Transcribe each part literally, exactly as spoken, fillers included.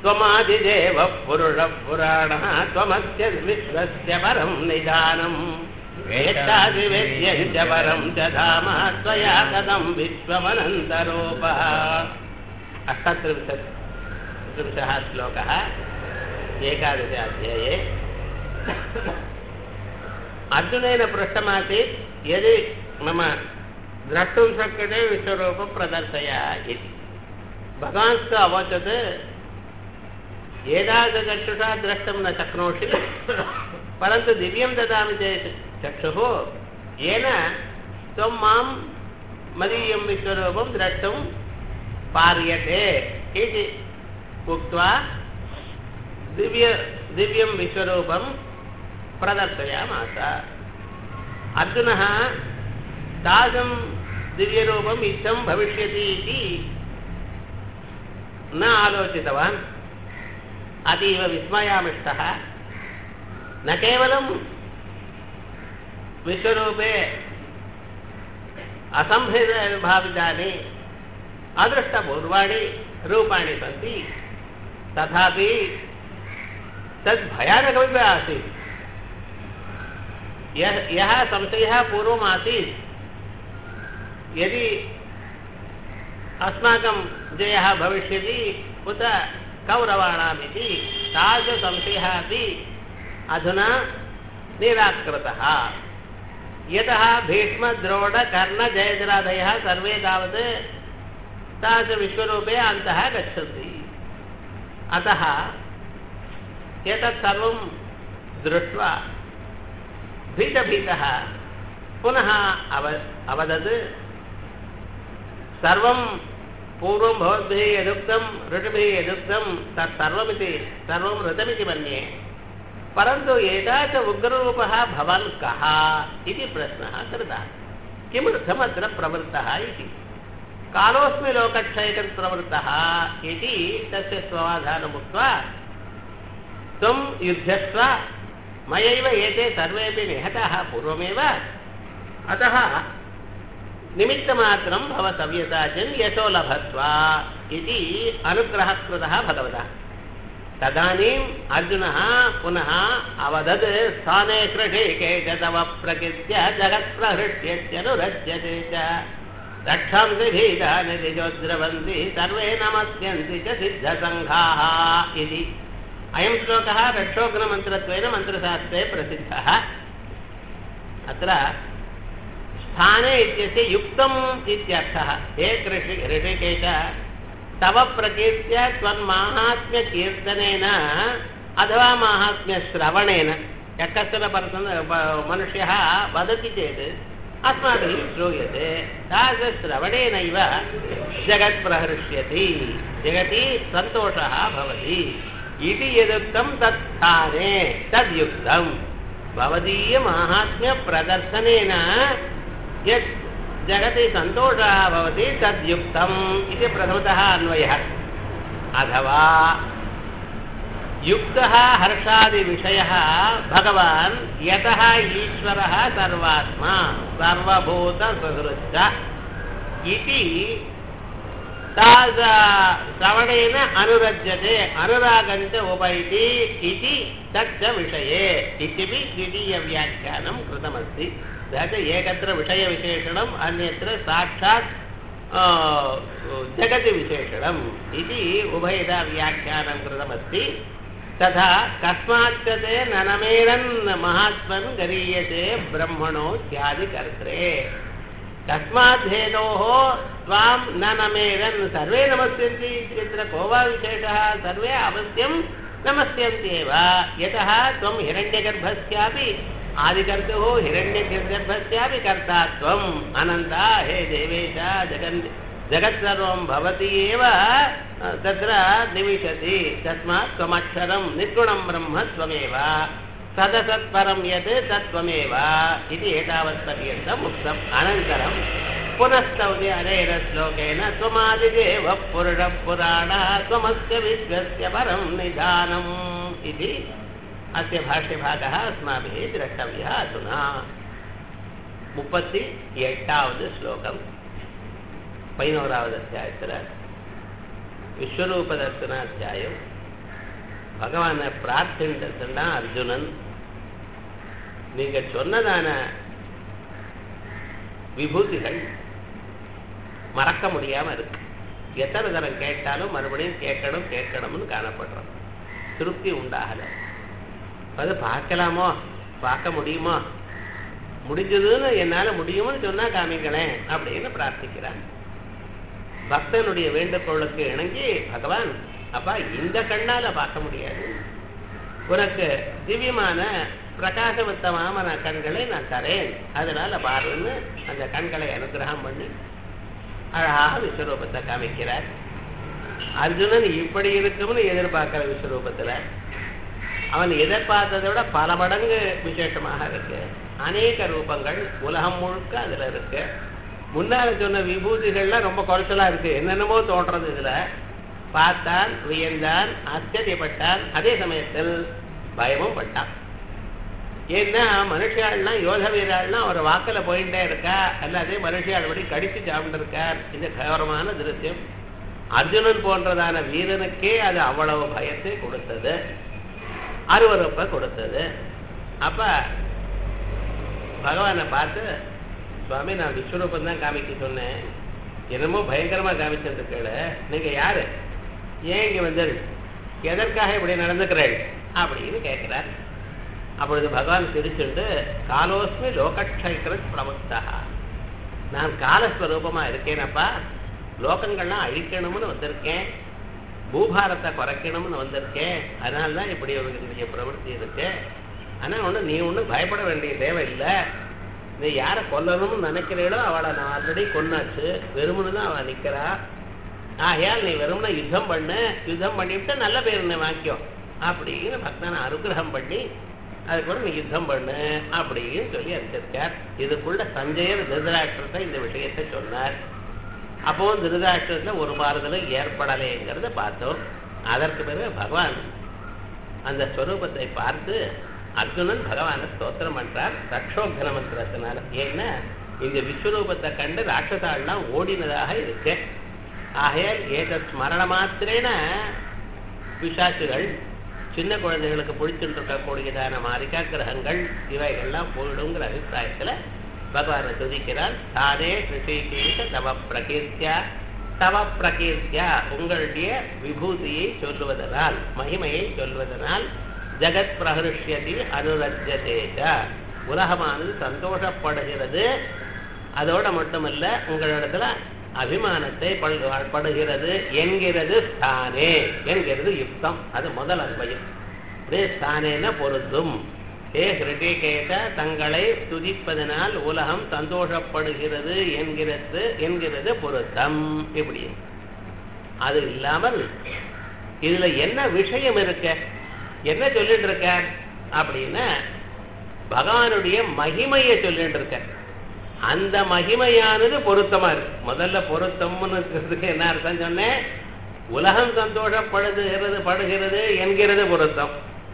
त्वमादिदेव पुरुषः पुराणः त्वमस्य विश्वस्य परं निधानम् वेत्तादिवेद्यं च परं च धाम त्वया तदं विश्वमनन्तरूपः। अष्टत्रिंशः श्लोकः एकादशे अध्याये। अर्जुनेन पृष्टमासीत् यदि मम द्रष्टुं शक्यते विश्वरूपं प्रदर्शय इति। भगवान् अवोचत् एतादृशचक्षुषा द्रष्टुं न शक्नोषि, परन्तु दिव्यं ददामि चेत् चक्षुः येन त्वं मां मदीयं विश्वरूपं द्रष्टुं पार्यते इति उक्त्वा दिव्य दिव्यं विश्वरूपं प्रदर्शयामास। अर्जुनः तादृशं दिव्यरूपम् इत्थं भविष्यति इति न आलोचितवान्। अतीव विस्मयामिष्टः। न केवलं विश्वरूपे असम्भेदभावितानि अदृष्टपूर्वाणि रूपाणि सन्ति, तथापि तद् भयानकमेव आसीत्। यः यः संशयः पूर्वम् आसीत् यदि अस्माकं जयः भविष्यति उत कौरवाणामिति, तादृशसंशयः अपि अधुना निराकृतः। यतः भीष्मद्रोणकर्णजयद्रथादयः सर्वे तावत् तादृशविश्वरूपे अन्तः गच्छन्ति। अतः एतत् सर्वं दृष्ट्वा भीतभीतः पुनः अव अवदत् सर्वं पूर्वं भवद्भिः यदुक्तं ऋषिभिः यदुक्तं तत्सर्वमिति सर्वं ऋतमिति मन्ये, परन्तु एतादृश उग्ररूपः भवान् कः इति प्रश्नः कृतः। किमर्थमत्र प्रवृत्तः इति। कालोऽस्मि लोकक्षयकं प्रवृत्तः इति तस्य समाधानमुक्त्वा त्वं युध्यस्व, मयैव एते सर्वेपि निहताः पूर्वमेव, अतः निमित्तमात्रं भव सव्यसाचिन् यशो लभस्व इति अनुग्रहः कृतः भगवतः। तदानीम् अर्जुनः पुनः अवदत् स्थाने कृषिकेश तव प्रकृत्य जगत्प्रहृष्यत्यनुरज्यते च रक्षांसि भीतानि दिजोद्रवन्ति सर्वे नमस्यन्ति च सिद्धसङ्घाः इति। अयं श्लोकः रक्षोघ्नमन्त्रत्वेन मन्त्रशास्त्रे प्रसिद्धः। अत्र स्थाने इत्यस्य युक्तम् इत्यर्थः। हे कृषि ऋषिकेश, तव प्रकीर्त्य त्वन्माहात्म्यकीर्तनेन अथवा माहात्म्यश्रवणेन यः कश्चन पर्सन् मनुष्यः वदति चेत् अस्माभिः श्रूयते, तादृशश्रवणेनैव जगत् प्रहृष्यति, जगति सन्तोषः भवति इति यदुक्तं तत्स्थाने तद्युक्तं। भवदीयमाहात्म्यप्रदर्शनेन यत् जगति सन्तोषः भवति तद्युक्तम् इति प्रथमतः अन्वयः। अथवा युक्तः हर्षादिविषयः भगवान् यतः ईश्वरः सर्वात्मा सर्वभूतसुहृच्च इति श्रवणेन अनुरज्यते, अनुरागञ्च उपैति इति तच्च विषये इत्यपि द्वितीयव्याख्यानं कृतमस्ति। एकत्र विषयविशेषणम् अन्यत्र साक्षात् जगति विशेषणम् इति उभयदा व्याख्यानं कृतमस्ति। तथा कस्माच्च ते ननमेरन् महात्मन् गरीयते ब्रह्मणो ख्यादिकर्त्रे, तस्मात् हेतोः त्वां न नमेरन् सर्वे नमस्यन्ति इत्यत्र को वा विशेषः, सर्वे अवश्यं नमस्यन्त्येव। यतः त्वं हिरण्यगर्भस्यापि आदिकर्तुः हिरण्यगर्भस्यापि कर्ता त्वम् अनन्ता हे देवेश, जगन् जगत्सर्वं भवति एव तत्र निविशति, तस्मात् त्वमक्षरं निर्गुणं ब्रह्म त्वमेव, सदसत्परं यत् तत्त्वमेव इति एतावत्पर्यन्तम् उक्तम्। अनन्तरं पुनस्तौति अनेन श्लोकेन त्वमादिदेवः पुरुषः पुराणः त्वमस्य विश्वस्य परं निधानम् इति अस्य भाष्यभागः अस्माभिः द्रष्टव्यः। अधुना मुप्पति एटावद् श्लोकम् பதினோராவது அத்தியாயத்தில் விஸ்வரூப தர்சனாத்தியாயம் பகவானை பிரார்த்தின்றதுன்னா அர்ஜுனன் நீங்க சொன்னதான விபூதிகள் மறக்க முடியாம இருக்கு. எத்தனை தரம் கேட்டாலும் மறுபடியும் கேட்கணும் கேட்கணும்னு காணப்படுறோம். திருப்தி உண்டாகல. அது பார்க்கலாமோ, பார்க்க முடியுமோ, முடிஞ்சதுன்னு என்னால முடியும்னு சொன்னா காமிங்களேன் அப்படின்னு பிரார்த்திக்கிறான். பக்தனுடைய வேண்டுகோளுக்கு இணங்கி பகவான் அப்பா இந்த கண்ணால பார்க்க முடியாது, உனக்கு திவ்யமான பிரகாசவத்தமான கண்களை நான் தரேன், அதனால பாருன்னு அந்த கண்களை அனுகிரகம் பண்ணி அழகாக விஸ்வரூபத்தை காமிக்கிறார். அர்ஜுனன் இப்படி இருக்கும்னு எதிர்பார்க்கிற விஸ்வரூபத்துல அவன் எதிர்பார்த்ததை விட பல மடங்கு விசேஷமாக இருக்கு. அநேக ரூபங்கள் உலகம் முழுக்க அதுல இருக்கு. முன்னால சொன்ன விபூதிகள்லாம் ரொம்ப குறைச்சலா இருக்கு, என்னென்னமோ தோன்றது. இதுல பார்த்தான், வியந்தான், ஆச்சரியப்பட்டான், அதே சமயத்தில் பயமும் பட்டான். ஏன்னா மனுஷாள்லாம் யோக வீராள்லாம் அவர் வாக்கில போயிட்டே இருக்கா, அல்லாதே மனுஷாள் படி கடிச்சு சாப்பிட்டு இருக்கார். இந்த கௌரவமான திருஷ்யம் அர்ஜுனன் போன்றதான வீரனுக்கே அது அவ்வளவு பயத்தை கொடுத்தது, அருவறுப்பை கொடுத்தது. அப்ப பகவானை பார்த்து சுவாமி நான் விஸ்வரூபம் தான் காமிக்க சொன்னேன், என்னமோ பயங்கரமா காமிச்சிருக்கேள், நீங்க யாரு, ஏன் இங்க வந்து எதற்காக இப்படி நடந்துக்கிறேள் அப்படின்னு கேட்கிறார். அப்பொழுது பகவான் சிரிச்சுட்டு காலோஸ்மி லோகக்ஷைக்ரத் பிரமுக்தா, நான் காலஸ்வரூபமா இருக்கேனப்பா, லோகங்கள்லாம் அழிக்கணும்னு வந்திருக்கேன், பூபாரத்தை குறைக்கணும்னு வந்திருக்கேன், அதனால்தான் இப்படி ஒரு பிரவൃத்தி இருக்கு. ஆனா ஒண்ணு நீ ஒன்றும் பயப்பட வேண்டிய தேவையில்லை, நீ யாரை கொல்லணும்னு நினைக்கிறீளோ அவளை நான் ஆல்ரெடி கொன்னாச்சு, வெறுமனு தான் அவள் நிற்கிறா, ஆகையால் நீ வெறுமனை யுத்தம் பண்ணு, யுத்தம் பண்ணிவிட்டு நல்ல பேர் வாங்கிக்கோ அப்படின்னு பக்தனை அனுகிரகம் பண்ணி அதுக்கப்புறம் நீ யுத்தம் பண்ணு அப்படின்னு சொல்லி அறிஞ்சிருக்கார். இதுக்குள்ள சஞ்சயர் திருதராஷ்டிரத்தை இந்த விஷயத்தை சொன்னார். அப்போ திருதராஷ்டிரத்துல ஒரு மாறுதலும் ஏற்படலைங்கிறத பார்த்தோம். அதற்கு பிறகு பகவான் அந்த ஸ்வரூபத்தை பார்த்து அர்ஜுனன் பகவானை ஸ்தோத்திரம் பண்றார் ரக்ஷோக்ன மந்திரத்தினால. ஏன்னா இந்த விஸ்வரூபத்தை கண்டு ராட்சசாலாம் ஓடினதாக இருக்கு. ஆகையால் ஏத ஸ்மரண மாத்திரேன பிசாசுகள், சின்ன குழந்தைகளுக்கு பிடிச்சுட்டு இருக்கக்கூடியதான மாரிக்கா கிரகங்கள் இவைகள்லாம் போயிடுங்கிற அபிப்பிராயத்துல பகவானை துதிக்கிறார். தானே ரிஷிகேஷ தவ பிரகீர்த்தியா, தவ பிரகீர்த்தியா உங்களுடைய விபூதியை சொல்லுவதனால், மகிமையை சொல்வதனால், ஜகத் பிரஹருஷ்யதி அனுரஜ்யதேஜ உலகமானது சந்தோஷப்படுகிறது. அதோட மட்டுமல்ல உங்களிடத்துல அபிமானத்தை படுகிறது என்கிறது ஸ்தானே, என்கிறது யுக்தம். அது முதல் அன்பயம். ஸ்தானேன பொருந்தும். ஏ ஹிருட்டிகேஷ தங்களை துதிப்பதனால் உலகம் சந்தோஷப்படுகிறது என்கிறது என்கிறது பொருத்தம். இப்படி அது இல்லாமல் இதுல என்ன விஷயம் இருக்க, என்ன சொல்லிட்டு இருக்க அப்படின்னா பகவானுடைய மகிமையை சொல்லிட்டு இருக்க. அந்த மகிமையானது பொருத்தமா இருக்கு. முதல்ல பொருத்தம்னு என்ன அர்த்தம் சொன்னேன், உலகம் சந்தோஷப்படுகிறது படுகிறது என்கிறது பொருத்தம்.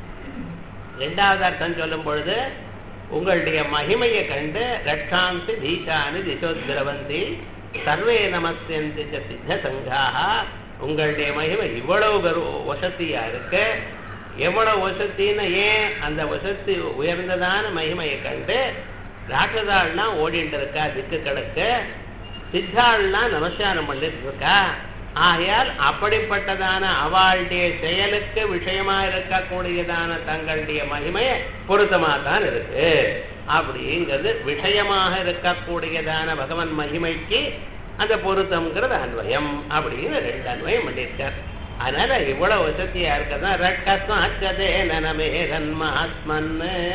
இரண்டாவது அர்த்தம் சொல்லும் பொழுது உங்களுடைய மகிமையை கண்டு ரட்சாந்தி தீசானி திசோத்ரவந்தி சர்வே நமஸ்யந்தி சித்த சங்காக, உங்களுடைய மகிமை இவ்வளவு வசதியா இருக்கு. எவ்வளவு வசத்தின்னு, ஏன் அந்த வசதி உயர்ந்ததான மகிமையை கண்டு ராட்சதாள்லாம் ஓடிட்டு இருக்கா திக்கு கிடக்கு, சித்தாள்லாம் நமஸ்காரம் பண்ணிட்டு இருக்கா. ஆகையால் அப்படிப்பட்டதான அவளுடைய செயலுக்கு விஷயமா இருக்கக்கூடியதான தங்களுடைய மகிமை பொருத்தமாக தான் இருக்கு. அப்படிங்கிறது விஷயமாக இருக்கக்கூடியதான பகவன் மகிமைக்கு அந்த பொருத்தம்ங்கிறது அன்வயம் அப்படின்னு ரெண்டு அன்வயம் பண்ணியிருக்கார். அதனால இவ்வளவு வசதியா இருக்கதான் ரட்கஸ்மாச்சதே நனமேதன் மகாத்மன்,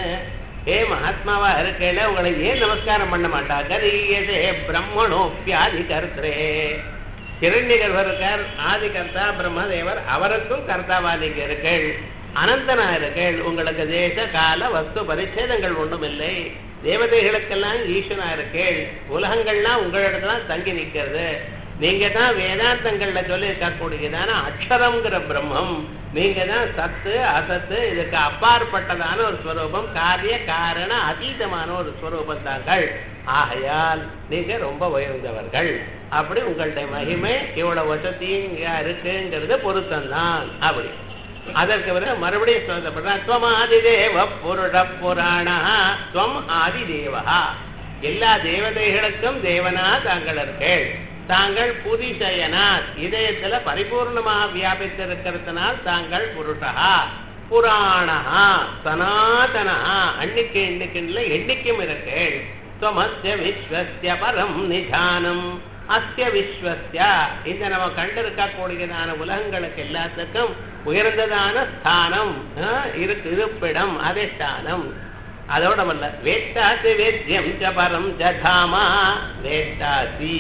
ஏ மகாத்மாவா இருக்கல உங்களை ஏன் நமஸ்காரம் பண்ண மாட்டா, கரியதே பிரம்மணோப்பியாதி கர்த்தரே, கிரண்யகர்வர் இருக்கார், ஆதி கர்த்தா பிரம்மதேவர், அவருக்கும் கர்த்தாவா நீங்க இருக்கள், அனந்தனா இருக்கள், உங்களுக்கு தேச கால வஸ்து பரிச்சேதங்கள் ஒன்றும் இல்லை, தேவதைகளுக்கெல்லாம் ஈஸ்வரனா இருக்கள், உலகங்கள்லாம் உங்களிடத்தான் தங்கி நிற்கிறது, நீங்க தான் வேதாந்தங்கள்ல சொல்லி இருக்கக்கூடியதான அக்ஷரம்ங்கிற பிரம்மம், நீங்க தான் சத்து அசத்து இதுக்கு அப்பாற்பட்டதான ஒரு ஸ்வரூபம், காரிய காரண அதீதமான ஒரு ஸ்வரூபம் தாங்கள். ஆகையால் நீங்க ரொம்ப உயர்ந்தவர்கள். அப்படி உங்களுடைய மகிமை இவ்வளவு வசதியா இருக்குங்கிறது பொருத்தம்தான். அப்படி அதற்கு பிறகு மறுபடியும் சொல்லப்படுற துவம் ஆதிதேவ புருட புராணா துவம் ஆதிதேவா எல்லா தேவதைகளுக்கும் தேவனா தாங்களர்கள் தாங்கள் புரிஷயனாத் இதயத்துல பரிபூர்ணமாக வியாபித்திருக்கிறதுனால் தாங்கள் புருஷா புராணா சனாதனா அன்னைக்கு எண்ணிக்கின்ற எண்ணிக்கும் இருக்கேள் துவமஸ்ய விஸ்வஸ்ய பரம் நிதானம் அஸ்ய விஸ்வஸ்ய இந்த நம்ம கண்டிருக்கக்கூடியதான உலகங்களுக்கு எல்லாத்துக்கும் உயர்ந்ததான ஸ்தானம் இருக்கு இருப்பிடம் அதிஷ்டானம் அதோட வல்ல வேட்டாசி வேத்யம் ச பரம் ச தாமா வேட்டாசி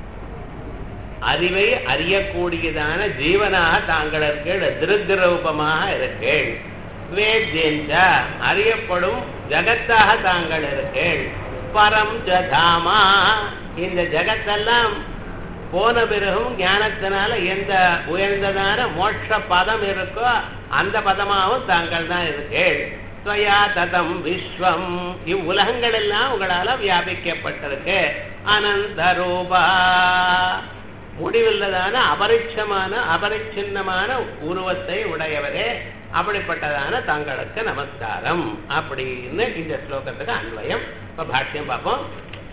அறிவை அறியக்கூடியதான ஜீவனாக தாங்கள் இருக்கீள் திருக்கிரூபமாக இருக்கீள் வேத்யஞ்ச அறியப்படும் ஜகத்தாக தாங்கள் இருக்கீள் பரம் ச தாமா இந்த ஜகத்தெல்லாம் போன பிறகும் ஞானத்தினால எந்த உயர்ந்ததான மோட்ச பதம் இருக்கோ அந்த பதமாகவும் தாங்கள் தான் இருக்கீள் ஸ்வயா ததம் விஸ்வம் இவ்வுலகங்கள் எல்லாம் உங்களால வியாபிக்கப்பட்டிருக்கு அனந்த ரூபா முடிவில்லதான அபரிட்சமான அபரிச்சின்னமான உருவத்தை உடையவரே அப்படிப்பட்டதான தங்களுக்கு நமஸ்காரம் அப்படின்னு இந்த ஸ்லோகத்துக்கு அன்வயம். இப்ப பாஷ்யம் பார்ப்போம்.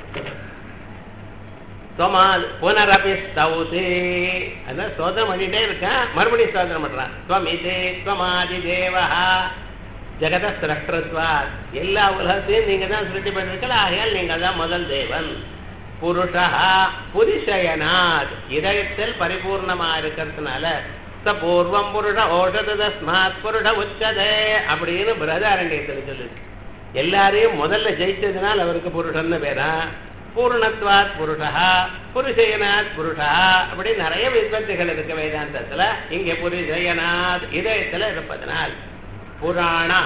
புனரபி ஸ்தௌதி அந்த சோதனம் பண்ணிட்டே இருக்கேன் மறுபடியும் சோதனம் பண்றான். ஸ்வமிதே ஸ்வமாதி தேவா ஜெகத சிரஷ்டத்வா எல்லா உலகத்தையும் நீங்க தான் சிருஷ்டி பண்ணிருக்கல ஆகையால் நீங்க தான் முதல் தேவன். புருஷா புரிஷயனாத் இதயத்தில் பரிபூர்ணமா இருக்கிறதுனால ச பூர்வம் புருஷ ஓஷத தஸ்மாத் புருஷ உச்சதே அப்படின்னு பிரதாரண்யத்தில் சொல்லு. எல்லாரையும் முதல்ல ஜெயிச்சதுனால் அவருக்கு புருஷன்னு பேரா. பூர்ணத்வாத் புருஷா புருஷயனாத் புருஷா அப்படி நிறைய வித்வத்துகள் இருக்கு வேதாந்தத்துல. இங்க புருஷயனாத் இதயத்துல இருப்பதனால் புராணா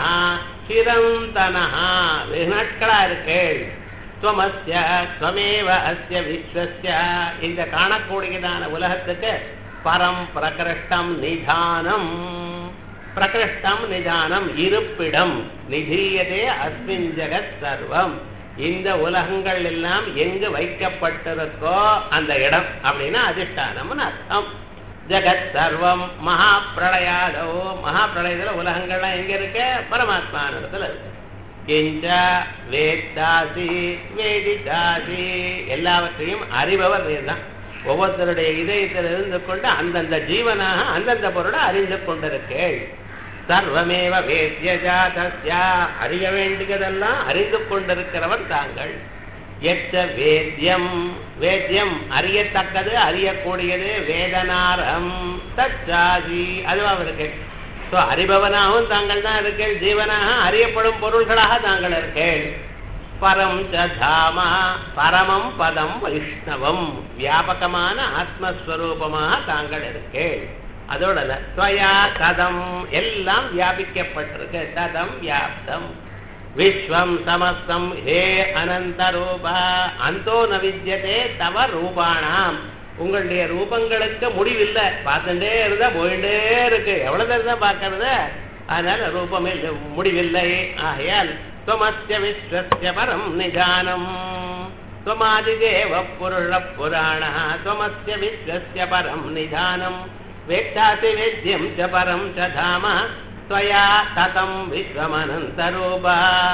சிரந்தனா வெகு நாட்களா இருக்கேள். ஸ்வமஸ்ய ஸ்வமேவ அஸ்ய விஸ்வஸ்ய இந்த காணக்கூடியதான உலகத்துக்கு பரம் பிரகிருஷ்டம் நிதானம் பிரகிருஷ்டம் நிதானம் இருப்பிடம் நிதீயதே அஸ்மின் ஜெகத் சர்வம் இந்த உலகங்கள் எல்லாம் எங்கு வைக்கப்பட்டிருக்கோ அந்த இடம் அப்படின்னா அதிஷ்டானம்னு அர்த்தம். ஜெகத் சர்வம் மகா பிரளயாதோ மகா பிரளயத்துல உலகங்கள்லாம் எங்க இருக்கு பரமாத்மானத்துல இருக்கு. கிஞ்ச வேத்தாசி வேதிதாசி எல்லாவற்றையும் அறிபவர் நீர்தான். ஒவ்வொருத்தருடைய இதயத்தில் இருந்து கொண்டு அந்தந்த ஜீவனாக அந்தந்த பொருளை அறிந்து கொண்டிருக்கேள். சர்வமேவ வேத்யஜாதஸ்யா அறிய வேண்டியதெல்லாம் அறிந்து கொண்டிருக்கிறவர் தாங்கள். எச்ச வேத்யம் வேத்யம் அறியத்தக்கது அறியக்கூடியது வேதனாரம் தச்சாதி அதுவும் அவருக்கு. ஸோ அறிபவனாகவும் தாங்கள் தான் இருக்கேள். ஜீவனாக அறியப்படும் பொருள்களாக தாங்கள் இருக்கேள். பரம் ச தாமா பரமம் பதம் வைஷ்ணவம் வியாபகமான ஆத்மஸ்வரூபமாக தாங்கள் இருக்கேள். அதோட ஸ்வயா ததம் எல்லாம் வியாபிக்கப்பட்டிருக்கு. ததம் வியாப்தம் விஸ்வம் சமஸ்தம் ஹே அனந்த ரூபா அந்தோ ந வித்யதே தவ ரூபானாம் உங்களுடைய ரூபங்களுக்கு முடிவில்லை. பார்த்துட்டே இருந்தா போயிட்டே இருக்கு. எவ்வளவு நேரம் தான் பார்க்கறது? அதனால ரூபமே முடிவில்லை. ஆகையால் ஸ்வமஸ்ய விஸ்வஸ்ய பரம் நிதானம் ஸ்வமாதிதேவ புருஷ புராண ஸ்வமஸ்ய விஸ்வஸ்ய பரம் நிதானம் வேட்டாசி வேத்யம் ச பரம் ச தாம ஸ்வயா ததம் விஸ்வமனந்த ரூபா